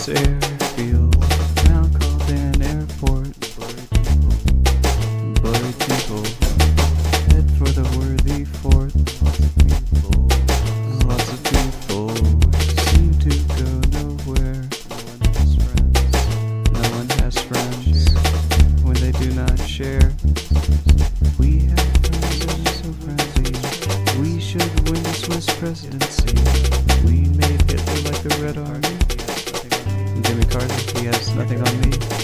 this airfield, now called an airport. Buried people head for the worthy fort. Lots of people seem to go nowhere. No one has friends when they do not share. We have friends that are so friendly. We should win the Swiss presidency. We made Hitler like the Red Army. Jimmy Carter, he has nothing on me.